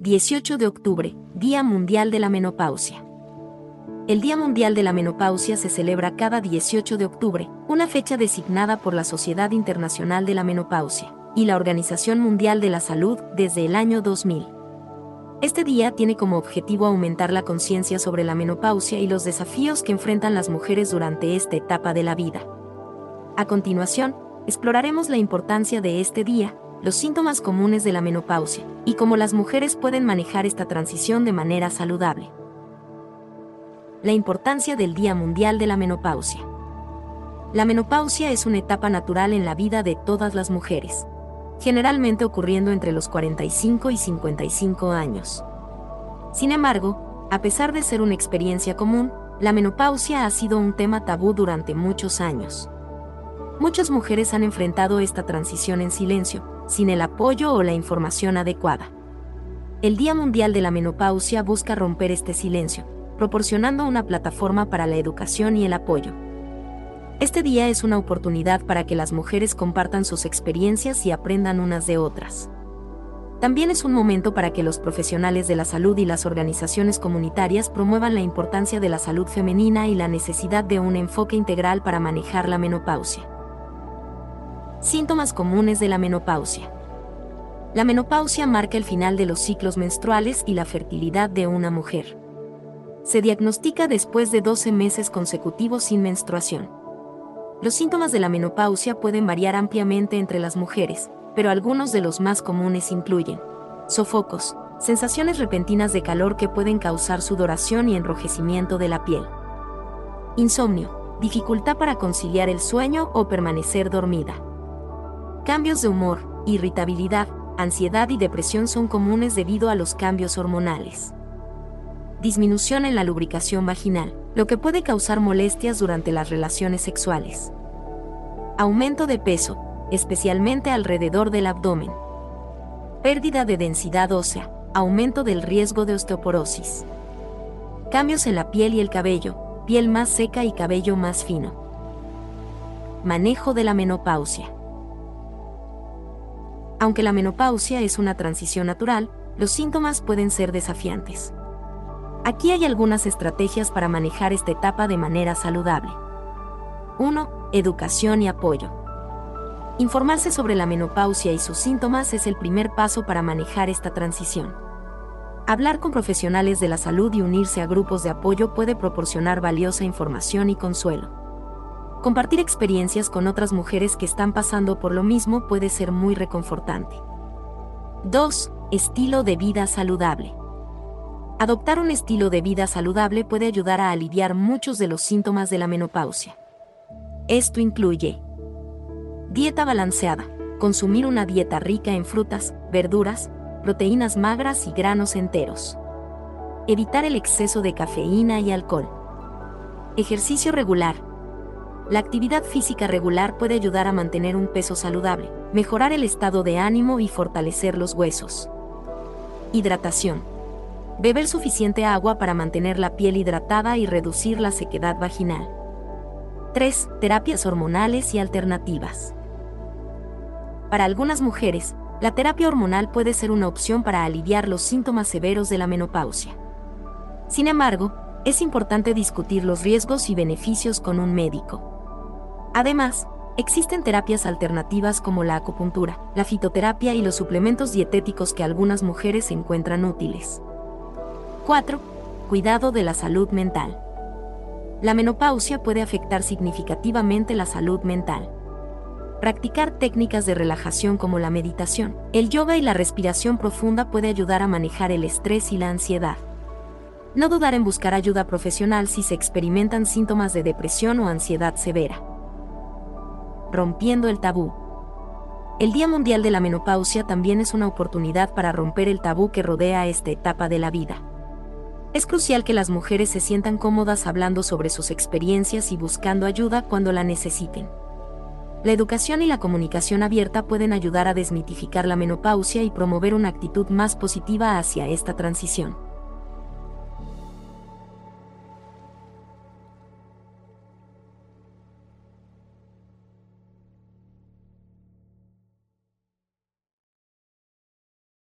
18 de octubre, Día Mundial de la Menopausia. El Día Mundial de la Menopausia se celebra cada 18 de octubre, una fecha designada por la Sociedad Internacional de la Menopausia y la Organización Mundial de la Salud desde el año 2000. Este día tiene como objetivo aumentar la conciencia sobre la menopausia y los desafíos que enfrentan las mujeres durante esta etapa de la vida. A continuación, exploraremos la importancia de este día, los síntomas comunes de la menopausia, y cómo las mujeres pueden manejar esta transición de manera saludable. La importancia del Día Mundial de la Menopausia. La menopausia es una etapa natural en la vida de todas las mujeres, generalmente ocurriendo entre los 45 y 55 años. Sin embargo, a pesar de ser una experiencia común, la menopausia ha sido un tema tabú durante muchos años. Muchas mujeres han enfrentado esta transición en silencio, sin el apoyo o la información adecuada. El Día Mundial de la Menopausia busca romper este silencio, proporcionando una plataforma para la educación y el apoyo. Este día es una oportunidad para que las mujeres compartan sus experiencias y aprendan unas de otras. También es un momento para que los profesionales de la salud y las organizaciones comunitarias promuevan la importancia de la salud femenina y la necesidad de un enfoque integral para manejar la menopausia. Síntomas comunes de la menopausia. La menopausia marca el final de los ciclos menstruales y la fertilidad de una mujer. Se diagnostica después de 12 meses consecutivos sin menstruación. Los síntomas de la menopausia pueden variar ampliamente entre las mujeres, pero algunos de los más comunes incluyen sofocos, sensaciones repentinas de calor que pueden causar sudoración y enrojecimiento de la piel, insomnio, dificultad para conciliar el sueño o permanecer dormida. Cambios de humor, irritabilidad, ansiedad y depresión son comunes debido a los cambios hormonales. Disminución en la lubricación vaginal, lo que puede causar molestias durante las relaciones sexuales. Aumento de peso, especialmente alrededor del abdomen. Pérdida de densidad ósea, aumento del riesgo de osteoporosis. Cambios en la piel y el cabello, piel más seca y cabello más fino. Manejo de la menopausia. Aunque la menopausia es una transición natural, los síntomas pueden ser desafiantes. Aquí hay algunas estrategias para manejar esta etapa de manera saludable. 1. Educación y apoyo. Informarse sobre la menopausia y sus síntomas es el primer paso para manejar esta transición. Hablar con profesionales de la salud y unirse a grupos de apoyo puede proporcionar valiosa información y consuelo. Compartir experiencias con otras mujeres que están pasando por lo mismo puede ser muy reconfortante. 2. Estilo de vida saludable. Adoptar un estilo de vida saludable puede ayudar a aliviar muchos de los síntomas de la menopausia. Esto incluye dieta balanceada, consumir una dieta rica en frutas, verduras, proteínas magras y granos enteros. Evitar el exceso de cafeína y alcohol. Ejercicio regular. La actividad física regular puede ayudar a mantener un peso saludable, mejorar el estado de ánimo y fortalecer los huesos. Hidratación. Beber suficiente agua para mantener la piel hidratada y reducir la sequedad vaginal. 3. Terapias hormonales y alternativas. Para algunas mujeres, la terapia hormonal puede ser una opción para aliviar los síntomas severos de la menopausia. Sin embargo, es importante discutir los riesgos y beneficios con un médico. Además, existen terapias alternativas como la acupuntura, la fitoterapia y los suplementos dietéticos que algunas mujeres encuentran útiles. 4. Cuidado de la salud mental. La menopausia puede afectar significativamente la salud mental. Practicar técnicas de relajación como la meditación, el yoga y la respiración profunda puede ayudar a manejar el estrés y la ansiedad. No dudar en buscar ayuda profesional si se experimentan síntomas de depresión o ansiedad severa. Rompiendo el tabú. El Día Mundial de la Menopausia también es una oportunidad para romper el tabú que rodea esta etapa de la vida. Es crucial que las mujeres se sientan cómodas hablando sobre sus experiencias y buscando ayuda cuando la necesiten. La educación y la comunicación abierta pueden ayudar a desmitificar la menopausia y promover una actitud más positiva hacia esta transición.